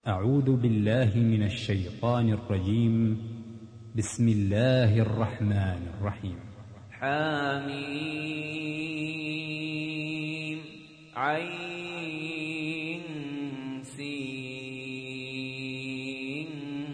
أعوذ بالله من الشيطان الرجيم. بسم الله الرحمن الرحيم. حميم عين سين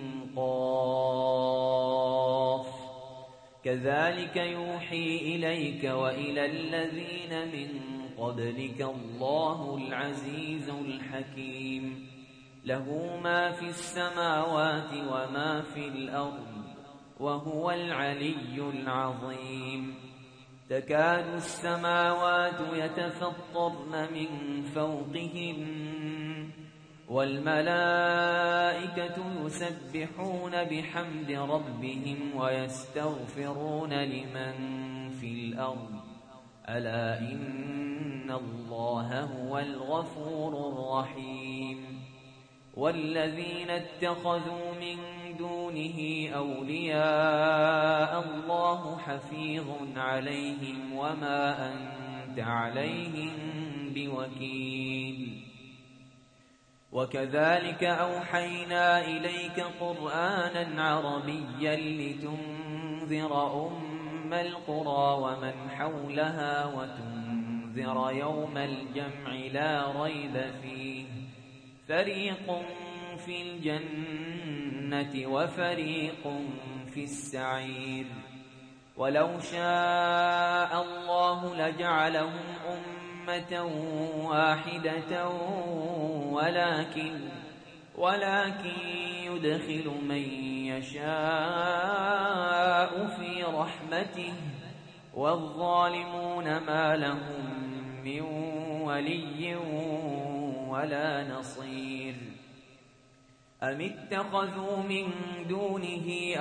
قاف كذلك يوحي إليك وإلى الذين من قبلك الله العزيز الحكيم له ما في السماوات وما في الأرض وهو العلي العظيم تكاد السماوات يتفطرن من فوقهم والملائكة يسبحون بحمد ربهم ويستغفرون لمن في الأرض ألا إن الله هو الغفور الرحيم والذين اتخذوا من دونه أولياء الله حفيظ عليهم وما أنت عليهم بوكيل وكذلك أوحينا إليك قرآنا عربيا لتنذر أم القرى ومن حولها وتنذر يوم الجمع لا ريب فيه فريق في الجنة وفريق في السعير ولو شاء الله لجعلهم أمة واحدة ولكن يدخل من يشاء في رحمته والظالمون ما لهم من ولي ولا نصير أم اتخذوا من دونه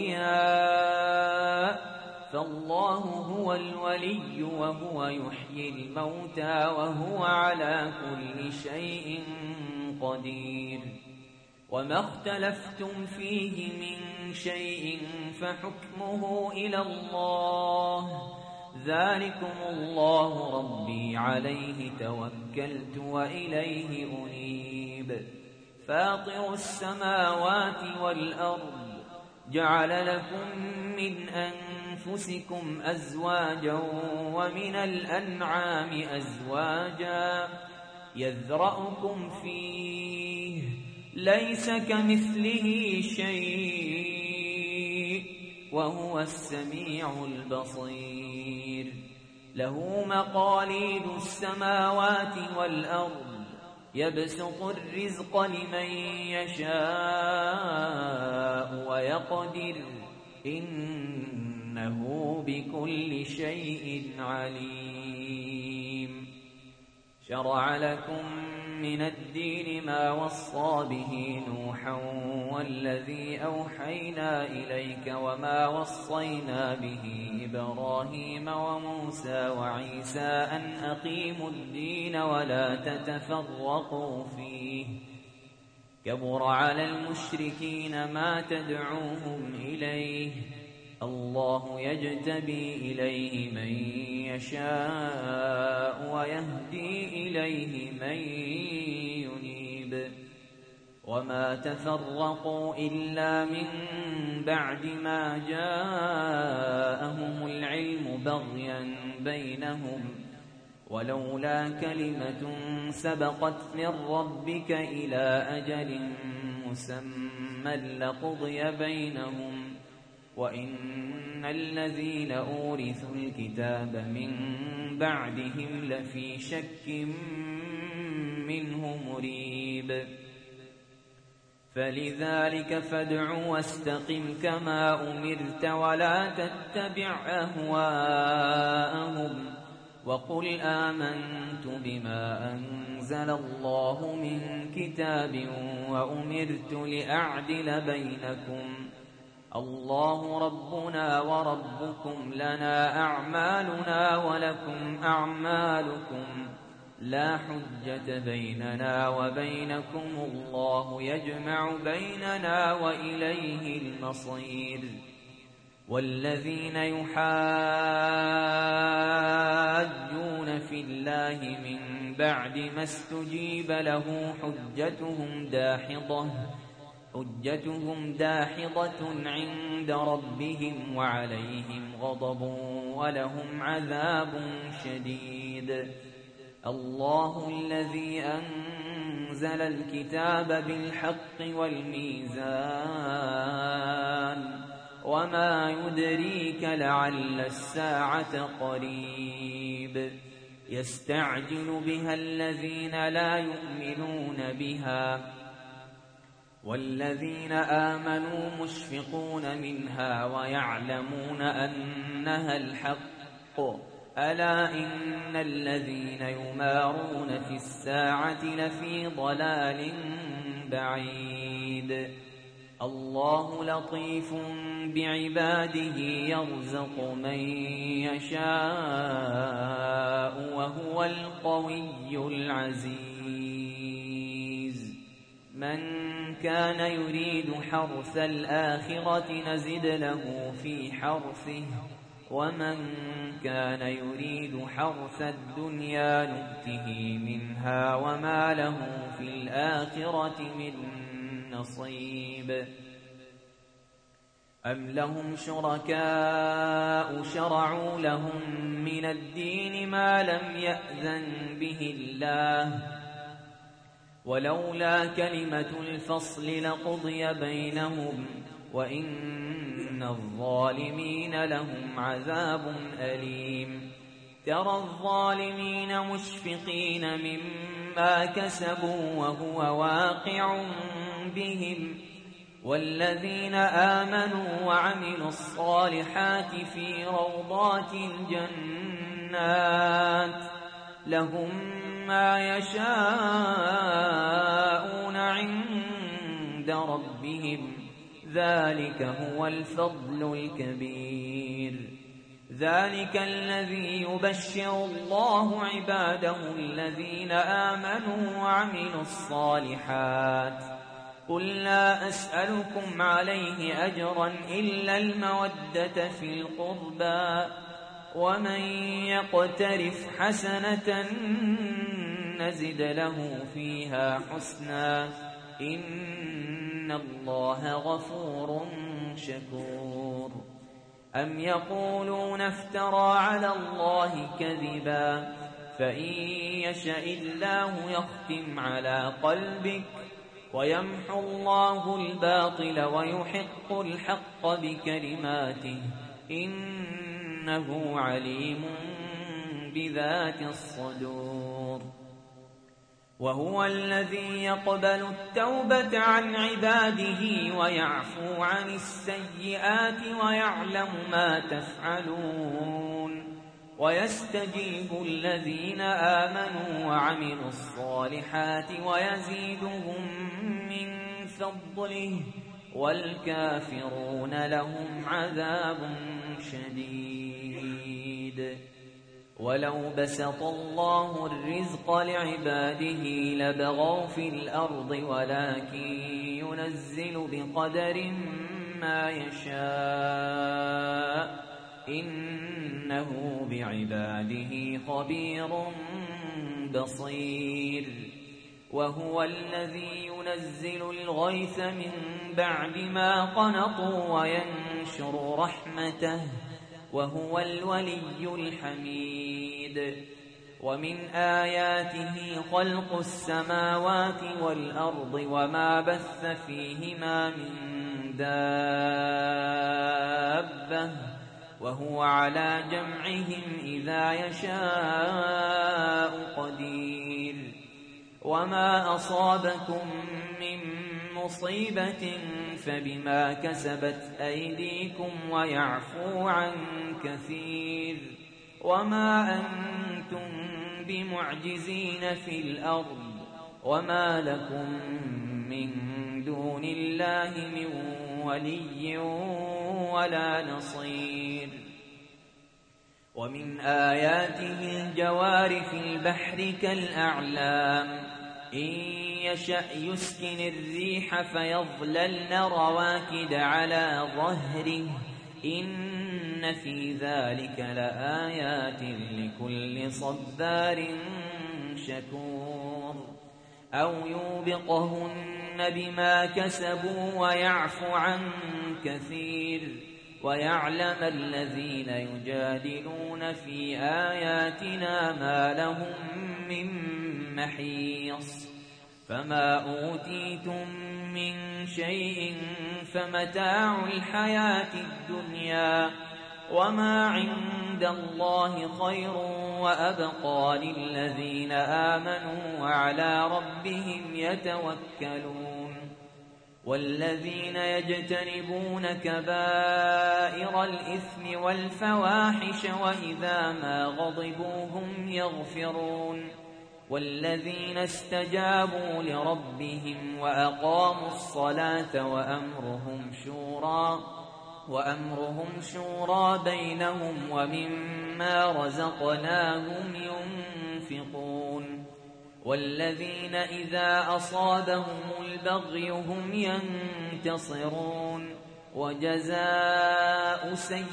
أولياء فالله هو الولي وهو يحيي الموتى وهو على كل شيء قدير وما اختلفتم فيه من شيء فحكمه إلى الله ذلكم الله ربي عليه توكلت وإليه أنيب فاطر السماوات والأرض جعل لكم من أنفسكم أزواجا ومن الأنعام أزواجا يذرأكم فيه ليس كمثله شيء وهو السميع البصير له مقاليد السماوات والأرض يبسط الرزق لمن يشاء ويقدر إنه بكل شيء عليم شرع لكم من الدين ما وصى به نوحا والذي أوحينا إليك وما وصينا به إبراهيم وموسى وعيسى أن أقيموا الدين ولا تتفرقوا فيه كبر على المشركين ما تدعوهم إليه الله يجتبي إليه من يشاء ويهدي إليه من ينيب وما تفرقوا إلا من بعد ما جاءهم العلم بغيا بينهم ولولا كلمة سبقت من ربك إلى أجل مسمى لقضي بينهم وإن الذين أورثوا الكتاب من بعدهم لفي شك منه مريب فلذلك فادع واستقم كما أمرت ولا تتبع أهواءهم وقل آمنت بما أنزل الله من كتاب وأمرت لأعدل بينكم الله ربنا وربكم لنا أعمالنا ولكم أعمالكم لا حجة بيننا وبينكم الله يجمع بيننا وإليه المصير والذين يحاجون في الله من بعد ما استجيب له حجتهم داحضة عند ربهم وعليهم غضب ولهم عذاب شديد. الله الذي أنزل الكتاب بالحق والميزان وما يدريك لعل الساعة قريب. يستعجل بها الذين لا يؤمنون بها والذين آمنوا مشفقون منها ويعلمون أنها الحق. ألا إن الذين يمارون في الساعة لفي ضلال بعيد. الله لطيف بعباده يرزق من يشاء وهو القوي العزيز. من كان يريد حرث الآخرة نزد له في حرثه ومن كان يريد حرث الدنيا نؤته منها وما له في الآخرة من نصيب. أم لهم شركاء شرعوا لهم من الدين ما لم يأذن به الله ولولا كلمة الفصل لقضي بينهم وإن الظالمين لهم عذاب أليم. ترى الظالمين مشفقين مما كسبوا وهو واقع بهم والذين آمنوا وعملوا الصالحات في روضات الجنات لهم ما يشاءون عند ربهم ذلك هو الفضل الكبير. ذلك الذي يبشر الله عباده الذين آمنوا وعملوا الصالحات. قل لا أسألكم عليه أجرا إلا المودة في القربى ومن يقترف حسنة نزد له فيها حسنا إن الله غفور شكور. أم يقولون افترى على الله كذبا فإن يشاء الله يختم على قلبك ويمحو الله الباطل ويحق الحق بكلماته إنه عليم بذات الصدور. وهو الذي يقبل التوبة عن عباده ويعفو عن السيئات ويعلم ما تفعلون ويستجيب الذين آمنوا وعملوا الصالحات ويزيدهم من فضله والكافرون لهم عذاب شديد. ولو بسط الله الرزق لعباده لبغوا في الأرض ولكن ينزل بقدر ما يشاء إنه بعباده خبير بصير. وهو الذي ينزل الغيث من بعد ما قنطوا وينشر رحمته وهو الولي الحميد. ومن آياته خلق السماوات والأرض وما بث فيهما من دابة وهو على جمعهم إذا يشاء قدير. وما أصابكم من مصيبة فبما كسبت أيديكم ويعفو عن كثير. وما أنتم بمعجزين في الأرض وما لكم من دون الله من ولي ولا نصير. ومن آياته الجوار في البحر كالأعلام إن يشأ يسكن الريح فيظللن رواكد على ظهره إن في ذلك لآيات لكل صبار شكور أو يوبقهن بما كسبوا ويعفو عن كثير ويعلم الذين يجادلون في آياتنا ما لهم من محيص فما أوتيتم من شيء فمتاع الحياة الدنيا وما عند الله خير وأبقى للذين آمنوا وعلى ربهم يتوكلون والذين يجتنبون كبائر الإثم والفواحش وإذا ما غضبوا هم يغفرون والذين استجابوا لربهم وأقاموا الصلاة وأمرهم شورى بينهم ومما رزقناهم ينفقون والذين إذا أصابهم البغي هم ينتصرون وجزاء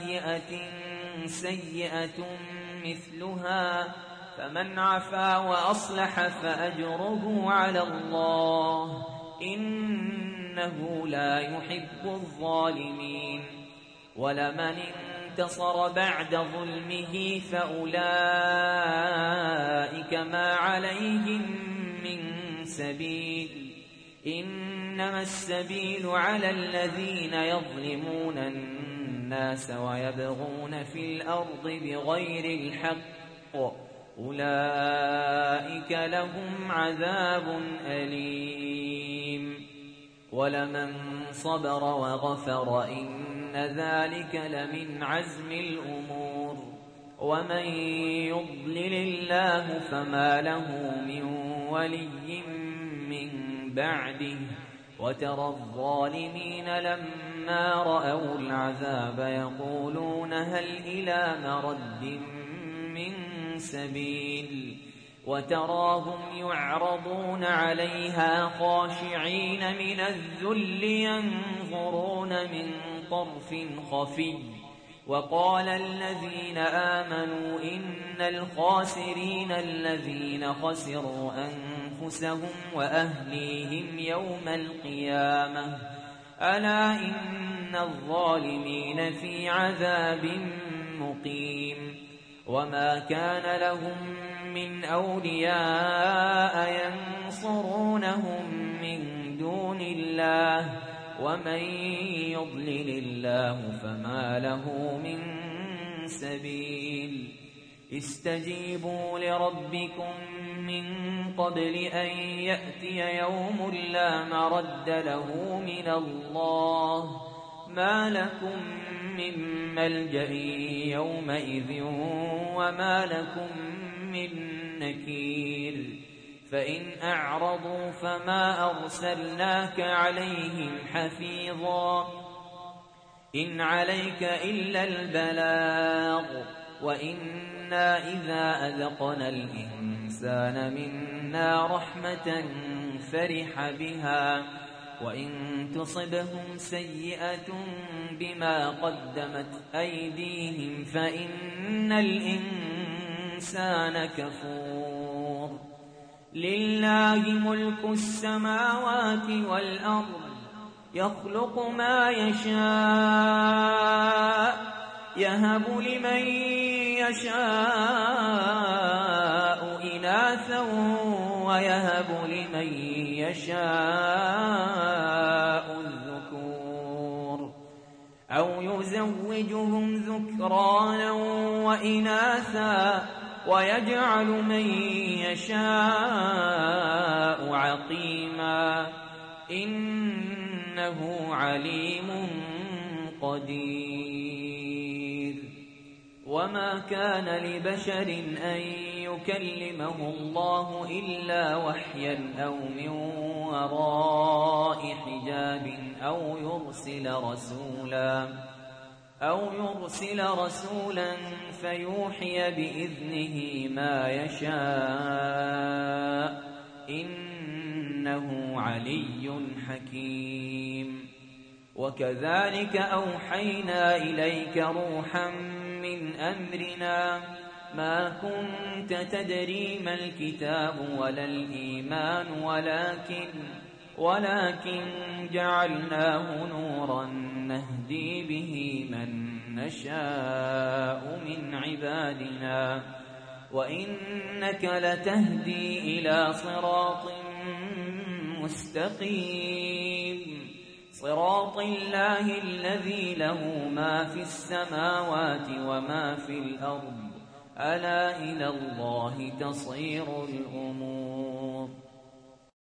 سيئة مثلها فمن عفا وأصلح فأجره على الله إنه لا يحب الظالمين ولمن انتصر بعد ظلمه فأولئك ما عليهم من سبيل إنما السبيل على الذين يظلمون الناس ويبغون في الأرض بغير الحق أولئك لهم عذاب أليم ولمن صبر وغفر إن ذلك لمن عزم الأمور ومن يضلل الله فما له من ولي من بعده وترى الظالمين لما رأوا العذاب يقولون هل إلى مرد من سبيل وتراهم يعرضون عليها خاشعين من الذل ينظرون من طرف خفي وقال الذين آمنوا إن الخاسرين الذين خسروا أنفسهم وأهليهم يوم القيامة ألا إن الظالمين في عذاب مقيم وما كان لهم من أولياء ينصرونهم من دون الله ومن يضلل الله فما له من سبيل استجيبوا لربكم من قبل أن يأتي يوم لا مرد له من الله ما لكم من ملجأ يومئذ وما لكم من نكير فإن أعرضوا فما أرسلناك عليهم حفيظا إن عليك إلا البلاغ وإنا إذا أذقنا الإنسان منا رحمة فرح بها وإن تصبهم سيئة بما قدمت أيديهم فإن الإنسان كفور لله ملك السماوات والأرض يخلق ما يشاء يهب لمن يشاء إناثا ويهب لمن يشاء الذكور أو يزوجهم ذكرانا وإناثا ويجعل من يشاء عقيما إنه عليم قدير وما كان لبشر أن يكلمه الله إلا وحيا أو من وراء حجاب أو يرسل رسولا فيوحي بإذنه ما يشاء إنه علي حكيم وكذلك أوحينا إليك روحا من أمرنا ما كنت تدري ما الكتاب ولا الإيمان ولكن جعلناه نورا نهدي به من نشاء من عبادنا وإنك لتهدي إلى صراط مستقيم صراط الله الذي له ما في السماوات وما في الأرض ألا إلى الله تصير الأمور